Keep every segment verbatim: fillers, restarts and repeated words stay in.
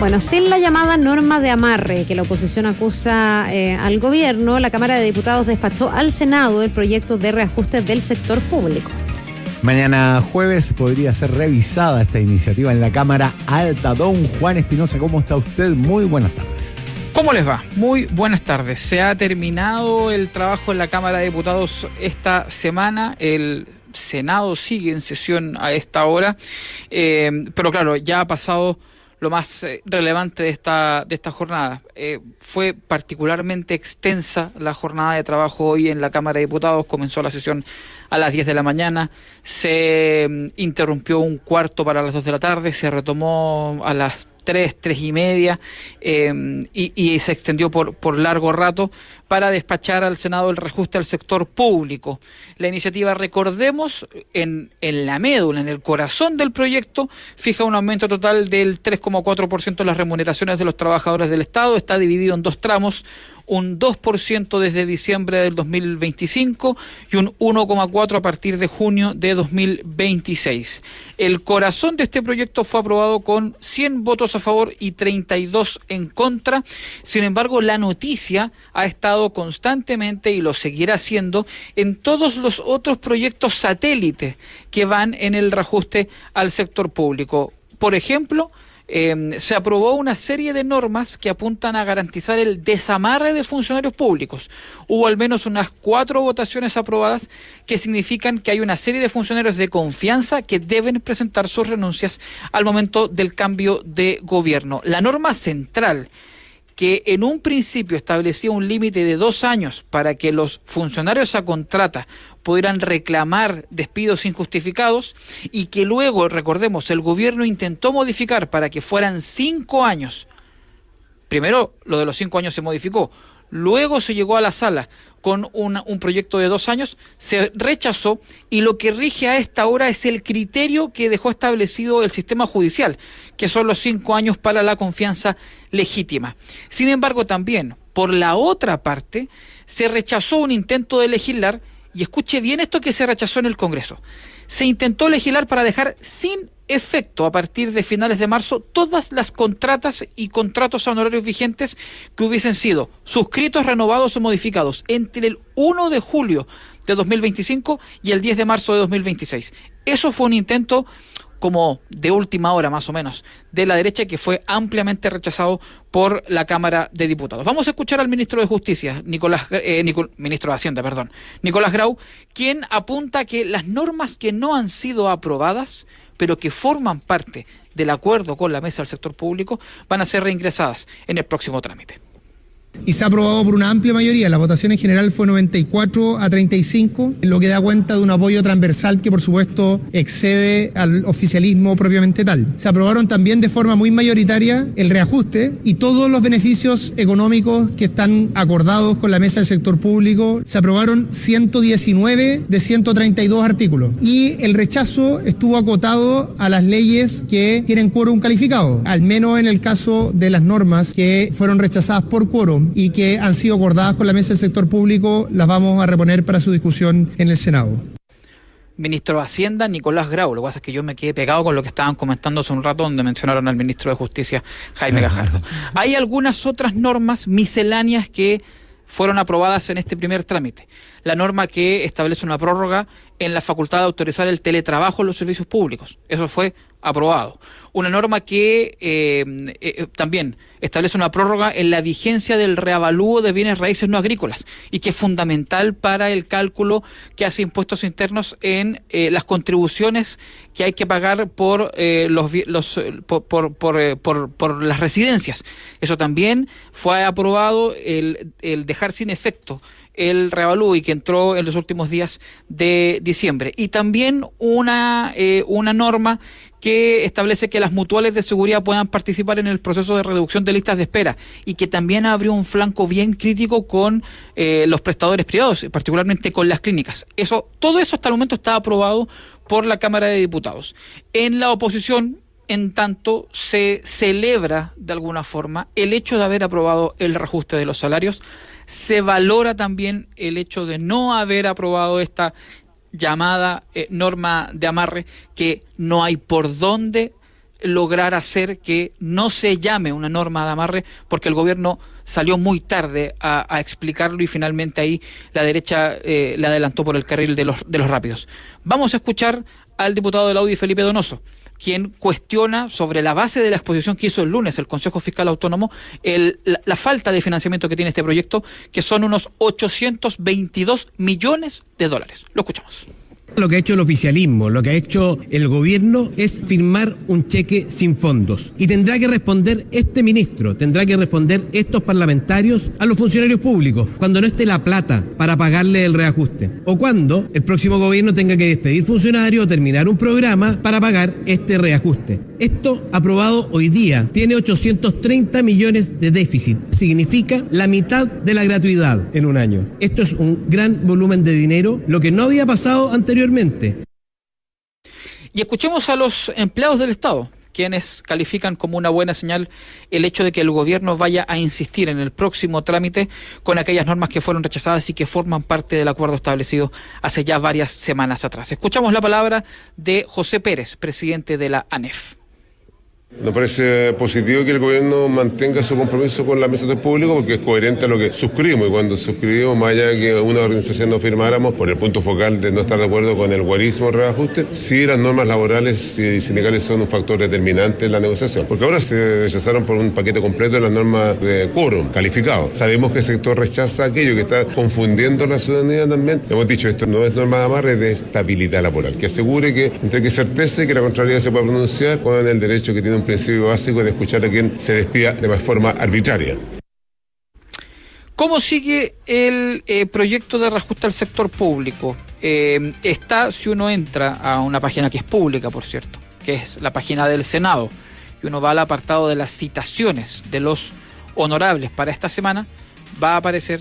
Bueno, sin la llamada norma de amarre que la oposición acusa eh, al gobierno, la Cámara de Diputados despachó al Senado el proyecto de reajuste del sector público. Mañana jueves podría ser revisada esta iniciativa en la Cámara Alta. Don Juan Espinosa, ¿cómo está usted? Muy buenas tardes. ¿Cómo les va? Muy buenas tardes. Se ha terminado el trabajo en la Cámara de Diputados esta semana. El Senado sigue en sesión a esta hora, eh, pero claro, ya ha pasado lo más eh, relevante de esta de esta jornada. Eh, fue particularmente extensa la jornada de trabajo hoy en la Cámara de Diputados. Comenzó la sesión a las diez de la mañana, se eh, interrumpió un cuarto para las dos de la tarde, se retomó a las tres, tres y media, eh, y, y se extendió por, por largo rato para despachar al Senado el reajuste al sector público. La iniciativa, recordemos, en, en la médula, en el corazón del proyecto, fija un aumento total del tres coma cuatro por ciento de las remuneraciones de los trabajadores del Estado. Está dividido en dos tramos, un dos por ciento desde diciembre del dos mil veinticinco y un uno coma cuatro por ciento a partir de junio de dos mil veintiséis. El corazón de este proyecto fue aprobado con cien votos a favor y treinta y dos en contra. Sin embargo, la noticia ha estado constantemente, y lo seguirá haciendo, en todos los otros proyectos satélite que van en el reajuste al sector público. Por ejemplo, Eh, se aprobó una serie de normas que apuntan a garantizar el desamarre de funcionarios públicos. Hubo al menos unas cuatro votaciones aprobadas que significan que hay una serie de funcionarios de confianza que deben presentar sus renuncias al momento del cambio de gobierno. La norma central, que en un principio establecía un límite de dos años para que los funcionarios a contrata pudieran reclamar despidos injustificados, y que luego, recordemos, el gobierno intentó modificar para que fueran cinco años. Primero, lo de los cinco años se modificó, luego se llegó a la sala con una, un proyecto de dos años, se rechazó, y lo que rige a esta hora es el criterio que dejó establecido el sistema judicial, que son los cinco años para la confianza legítima. Sin embargo, también, por la otra parte, se rechazó un intento de legislar, y escuche bien esto que se rechazó en el Congreso. Se intentó legislar para dejar sin efecto a partir de finales de marzo todas las contratas y contratos honorarios vigentes que hubiesen sido suscritos, renovados o modificados entre el uno de julio de dos mil veinticinco y el diez de marzo de dos mil veintiséis. Eso fue un intento como de última hora más o menos de la derecha, que fue ampliamente rechazado por la Cámara de Diputados. Vamos a escuchar al ministro de Justicia, Nicolás, eh, Nicol, ministro de Hacienda, perdón, Nicolás Grau, quien apunta que las normas que no han sido aprobadas, pero que forman parte del acuerdo con la mesa del sector público, van a ser reingresadas en el próximo trámite. Y se ha aprobado por una amplia mayoría. La votación en general fue noventa y cuatro a treinta y cinco, lo que da cuenta de un apoyo transversal que por supuesto excede al oficialismo propiamente tal. Se aprobaron también de forma muy mayoritaria el reajuste y todos los beneficios económicos que están acordados con la mesa del sector público. Se aprobaron ciento diecinueve de ciento treinta y dos artículos, y el rechazo estuvo acotado a las leyes que tienen quórum calificado, al menos en el caso de las normas que fueron rechazadas por quórum y que han sido acordadas con la mesa del sector público. Las vamos a reponer para su discusión en el Senado. Ministro de Hacienda, Nicolás Grau. Lo que pasa es que yo me quedé pegado con lo que estaban comentando hace un rato, donde mencionaron al ministro de Justicia, Jaime Gajardo. Hay algunas otras normas misceláneas que fueron aprobadas en este primer trámite. La norma que establece una prórroga en la facultad de autorizar el teletrabajo en los servicios públicos. Eso fue aprobado. Una norma que eh, eh, también establece una prórroga en la vigencia del reavalúo de bienes raíces no agrícolas, y que es fundamental para el cálculo que hace Impuestos Internos en eh, las contribuciones que hay que pagar por eh, los, los por, por, por, eh, por, por las residencias. Eso también fue aprobado, el, el dejar sin efecto el reavalúo, y que entró en los últimos días de diciembre. Y también una, eh, una norma que establece que las mutuales de seguridad puedan participar en el proceso de reducción de listas de espera, y que también abrió un flanco bien crítico con eh, los prestadores privados, particularmente con las clínicas. Eso, todo eso hasta el momento está aprobado por la Cámara de Diputados. En la oposición, en tanto, se celebra de alguna forma el hecho de haber aprobado el reajuste de los salarios. Se valora también el hecho de no haber aprobado esta llamada eh, norma de amarre, que no hay por dónde lograr hacer que no se llame una norma de amarre, porque el gobierno salió muy tarde a, a explicarlo y finalmente ahí la derecha eh, le adelantó por el carril de los, de los rápidos. Vamos a escuchar al diputado del Audi, Felipe Donoso, quien cuestiona sobre la base de la exposición que hizo el lunes el Consejo Fiscal Autónomo el, la, la falta de financiamiento que tiene este proyecto, que son unos ochocientos veintidós millones de dólares. Lo escuchamos. Lo que ha hecho el oficialismo, lo que ha hecho el gobierno es firmar un cheque sin fondos. Y tendrá que responder este ministro, tendrá que responder estos parlamentarios a los funcionarios públicos cuando no esté la plata para pagarle el reajuste. O cuando el próximo gobierno tenga que despedir funcionarios o terminar un programa para pagar este reajuste. Esto, aprobado hoy día, tiene ochocientos treinta millones de déficit. Significa la mitad de la gratuidad en un año. Esto es un gran volumen de dinero, lo que no había pasado anteriormente. Y escuchemos a los empleados del Estado, quienes califican como una buena señal el hecho de que el gobierno vaya a insistir en el próximo trámite con aquellas normas que fueron rechazadas y que forman parte del acuerdo establecido hace ya varias semanas atrás. Escuchamos la palabra de José Pérez, presidente de la ANEF. Nos parece positivo que el gobierno mantenga su compromiso con la administración pública porque es coherente a lo que suscribimos, y cuando suscribimos, más allá de que una organización no firmáramos por el punto focal de no estar de acuerdo con el guarismo reajuste, sí las normas laborales y sindicales son un factor determinante en la negociación, porque ahora se rechazaron por un paquete completo de las normas de quórum calificado. Sabemos que el sector rechaza aquello que está confundiendo a la ciudadanía también. Hemos dicho, esto no es norma de amarre, es de estabilidad laboral, que asegure que entregue certeza y que la contrariedad se pueda pronunciar con el derecho que tiene un principio básico de escuchar a quien se despida de forma arbitraria. ¿Cómo sigue el eh, proyecto de reajuste al sector público? Eh, está, si uno entra a una página que es pública, por cierto, que es la página del Senado, y uno va al apartado de las citaciones de los honorables para esta semana, va a aparecer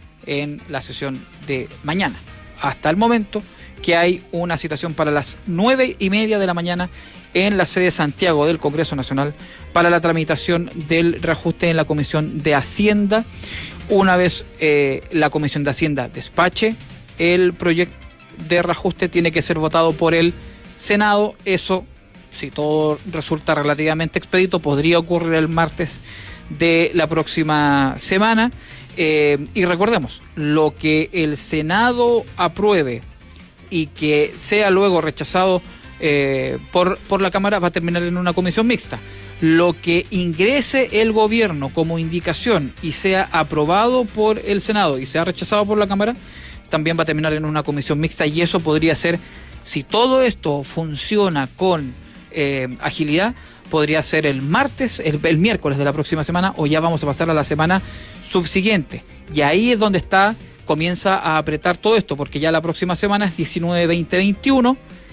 en la sesión de mañana. Hasta el momento que hay una citación para las nueve y media de la mañana en la sede de Santiago del Congreso Nacional para la tramitación del reajuste en la Comisión de Hacienda. Una vez eh, la Comisión de Hacienda despache el proyecto de reajuste, tiene que ser votado por el Senado. Eso, si todo resulta relativamente expedito, podría ocurrir el martes de la próxima semana. Eh, y recordemos, lo que el Senado apruebe y que sea luego rechazado Eh, por, por la Cámara va a terminar en una comisión mixta. Lo que ingrese el gobierno como indicación y sea aprobado por el Senado y sea rechazado por la Cámara, también va a terminar en una comisión mixta, y eso podría ser, si todo esto funciona con eh, agilidad, podría ser el martes, el, el miércoles de la próxima semana, o ya vamos a pasar a la semana subsiguiente. Y ahí es donde está, comienza a apretar todo esto, porque ya la próxima semana es diecinueve, veinte, veintiuno,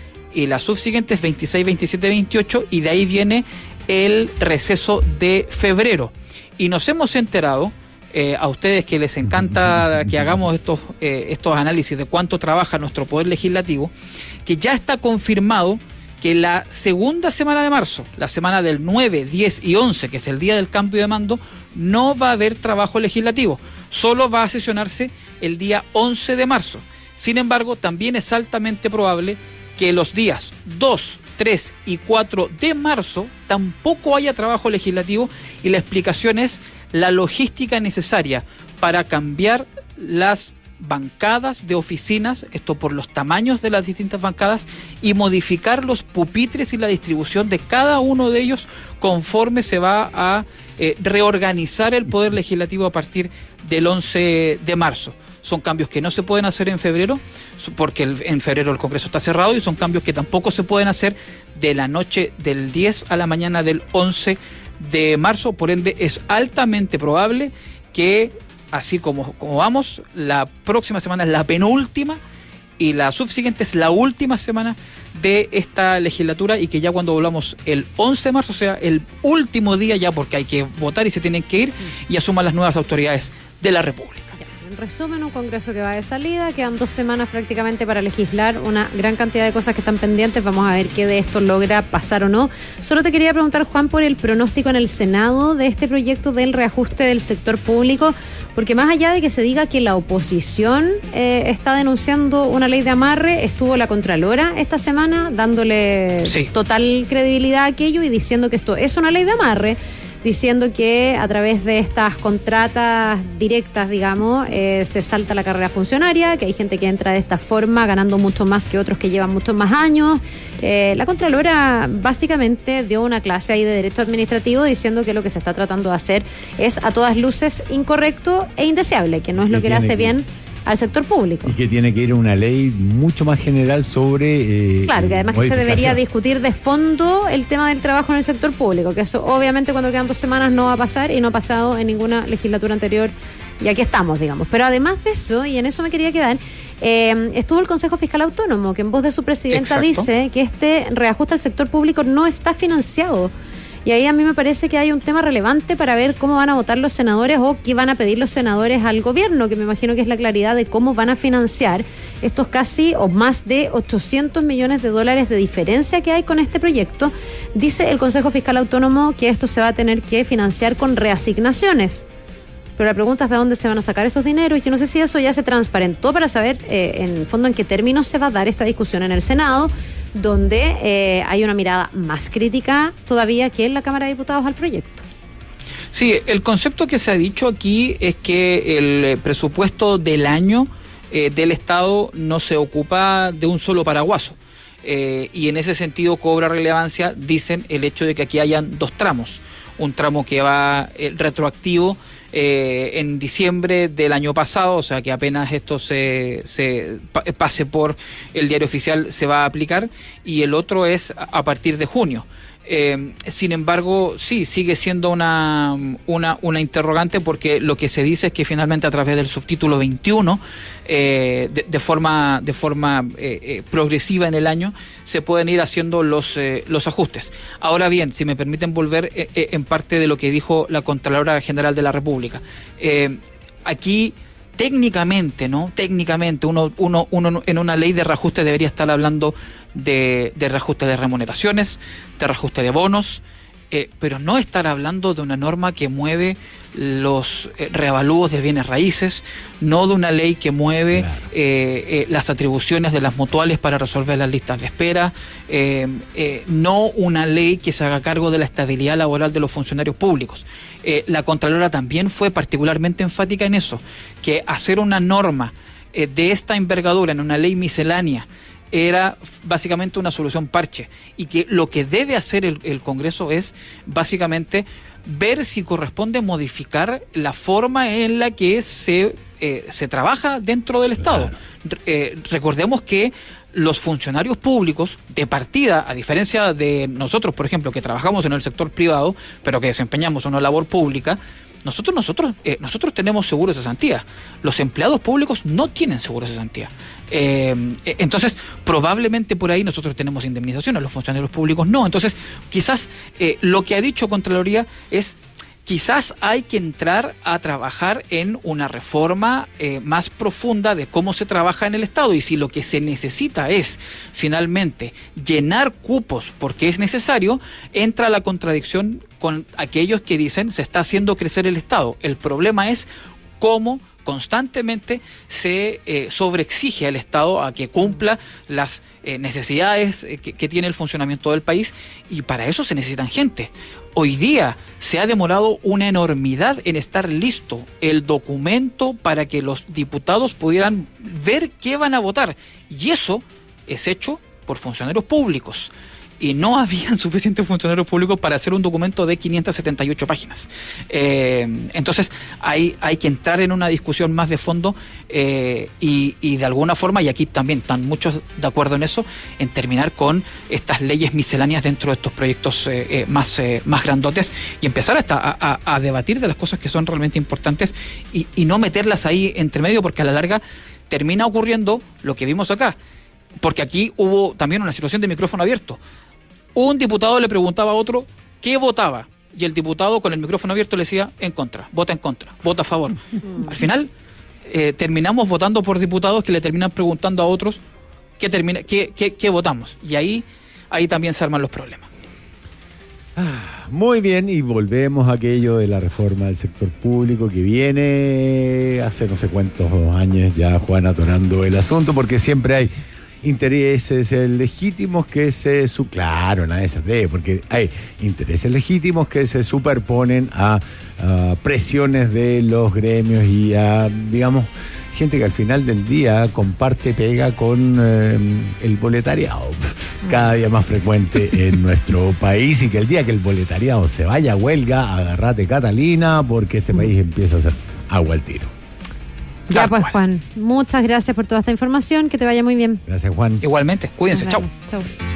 y la subsiguiente es veintiséis, veintisiete, veintiocho, y de ahí viene el receso de febrero. Y nos hemos enterado, eh, a ustedes que les encanta que hagamos estos, eh, estos análisis de cuánto trabaja nuestro Poder Legislativo, que ya está confirmado que la segunda semana de marzo, la semana del nueve, diez y once, que es el día del cambio de mando, no va a haber trabajo legislativo, solo va a sesionarse el día once de marzo. Sin embargo, también es altamente probable que los días dos, tres y cuatro de marzo tampoco haya trabajo legislativo, y la explicación es la logística necesaria para cambiar las bancadas de oficinas, esto por los tamaños de las distintas bancadas, y modificar los pupitres y la distribución de cada uno de ellos conforme se va a eh, reorganizar el Poder Legislativo a partir del once de marzo. Son cambios que no se pueden hacer en febrero, porque el, en febrero el Congreso está cerrado, y son cambios que tampoco se pueden hacer de la noche del diez a la mañana del once de marzo. Por ende, es altamente probable que, así como, como vamos, la próxima semana es la penúltima y la subsiguiente es la última semana de esta legislatura, y que ya cuando volvamos el once de marzo, o sea, el último día ya, porque hay que votar y se tienen que ir, y asuman las nuevas autoridades de la República. En resumen, un Congreso que va de salida, quedan dos semanas prácticamente para legislar, una gran cantidad de cosas que están pendientes, vamos a ver qué de esto logra pasar o no. Solo te quería preguntar, Juan, por el pronóstico en el Senado de este proyecto del reajuste del sector público, porque más allá de que se diga que la oposición eh, está denunciando una ley de amarre, estuvo la Contralora esta semana dándole sí. total credibilidad a aquello y diciendo que esto es una ley de amarre, diciendo que a través de estas contratas directas, digamos, eh, se salta la carrera funcionaria, que hay gente que entra de esta forma ganando mucho más que otros que llevan muchos más años. Eh, la Contralora básicamente dio una clase ahí de Derecho Administrativo diciendo que lo que se está tratando de hacer es a todas luces incorrecto e indeseable, que no es lo que le hace bien al sector público. Y que tiene que ir una ley mucho más general sobre... Eh, claro, que además que se debería discutir de fondo el tema del trabajo en el sector público, que eso obviamente cuando quedan dos semanas no va a pasar y no ha pasado en ninguna legislatura anterior y aquí estamos, digamos. Pero además de eso, y en eso me quería quedar, eh, estuvo el Consejo Fiscal Autónomo, que en voz de su presidenta Exacto. dice que este reajuste al sector público no está financiado. Y ahí a mí me parece que hay un tema relevante para ver cómo van a votar los senadores o qué van a pedir los senadores al gobierno, que me imagino que es la claridad de cómo van a financiar estos casi o más de ochocientos millones de dólares de diferencia que hay con este proyecto. Dice el Consejo Fiscal Autónomo que esto se va a tener que financiar con reasignaciones. Pero la pregunta es de dónde se van a sacar esos dineros. Yo no sé si eso ya se transparentó para saber eh, en el fondo en qué términos se va a dar esta discusión en el Senado, donde eh, hay una mirada más crítica todavía que en la Cámara de Diputados al proyecto. Sí, el concepto que se ha dicho aquí es que el presupuesto del año eh, del Estado no se ocupa de un solo paraguaso. Eh, y en ese sentido cobra relevancia, dicen, el hecho de que aquí hayan dos tramos. Un tramo que va eh, retroactivo eh, en diciembre del año pasado, o sea que apenas esto se, se pase por el diario oficial se va a aplicar, y el otro es a partir de junio. Eh, sin embargo, sí, sigue siendo una, una, una interrogante, porque lo que se dice es que finalmente a través del subtítulo veintiuno, eh, de, de forma, de forma eh, eh, progresiva en el año, se pueden ir haciendo los, eh, los ajustes. Ahora bien, si me permiten volver eh, eh, en parte de lo que dijo la Contralora General de la República. Eh, aquí... Técnicamente, ¿no? Técnicamente, uno, uno, uno en una ley de reajuste debería estar hablando de, de reajuste de remuneraciones, de reajuste de bonos, eh, pero no estar hablando de una norma que mueve los eh, reavalúos de bienes raíces, no de una ley que mueve claro. eh, eh, las atribuciones de las mutuales para resolver las listas de espera, eh, eh, no una ley que se haga cargo de la estabilidad laboral de los funcionarios públicos. Eh, la Contralora también fue particularmente enfática en eso, que hacer una norma eh, de esta envergadura en una ley miscelánea era básicamente una solución parche, y que lo que debe hacer el, el Congreso es básicamente ver si corresponde modificar la forma en la que se, eh, se trabaja dentro del Estado. Eh, recordemos que los funcionarios públicos de partida, a diferencia de nosotros, por ejemplo, que trabajamos en el sector privado, pero que desempeñamos una labor pública, nosotros nosotros eh, nosotros tenemos seguro de cesantía. Los empleados públicos no tienen seguro de cesantía. Eh, entonces, probablemente por ahí nosotros tenemos indemnizaciones, los funcionarios públicos no. Entonces, quizás eh, lo que ha dicho Contraloría es... Quizás hay que entrar a trabajar en una reforma eh, más profunda de cómo se trabaja en el Estado, y si lo que se necesita es finalmente llenar cupos porque es necesario, entra la contradicción con aquellos que dicen se está haciendo crecer el Estado. El problema es cómo constantemente se eh, sobreexige al Estado a que cumpla las eh, necesidades eh, que, que tiene el funcionamiento del país, y para eso se necesitan gente. Hoy día se ha demorado una enormidad en estar listo el documento para que los diputados pudieran ver qué van a votar, y eso es hecho por funcionarios públicos. Y no habían suficientes funcionarios públicos para hacer un documento de quinientas setenta y ocho páginas. Eh, entonces hay, hay que entrar en una discusión más de fondo eh, y, y de alguna forma, y aquí también están muchos de acuerdo en eso, en terminar con estas leyes misceláneas dentro de estos proyectos eh, eh, más, eh, más grandotes, y empezar hasta a, a, a debatir de las cosas que son realmente importantes y, y no meterlas ahí entre medio, porque a la larga termina ocurriendo lo que vimos acá. Porque aquí hubo también una situación de micrófono abierto. Un diputado le preguntaba a otro qué votaba, y el diputado con el micrófono abierto le decía en contra, vota en contra, vota a favor. Al final, eh, terminamos votando por diputados que le terminan preguntando a otros qué, termina, qué, qué, qué votamos. Y ahí, ahí también se arman los problemas. Ah, muy bien, y volvemos a aquello de la reforma del sector público que viene hace no sé cuántos años ya, Juan, atorando el asunto, porque siempre hay intereses legítimos que se... Su claro, nadie se atreve, porque hay intereses legítimos que se superponen a, a presiones de los gremios y a, digamos, gente que al final del día comparte pega con eh, el boletariado, cada día más frecuente en nuestro país, y que el día que el boletariado se vaya a huelga, agárrate, Catalina, porque este país empieza a hacer agua al tiro. Ya pues, Juan, muchas gracias por toda esta información, que te vaya muy bien. Gracias, Juan. Igualmente, cuídense, chao. Chao.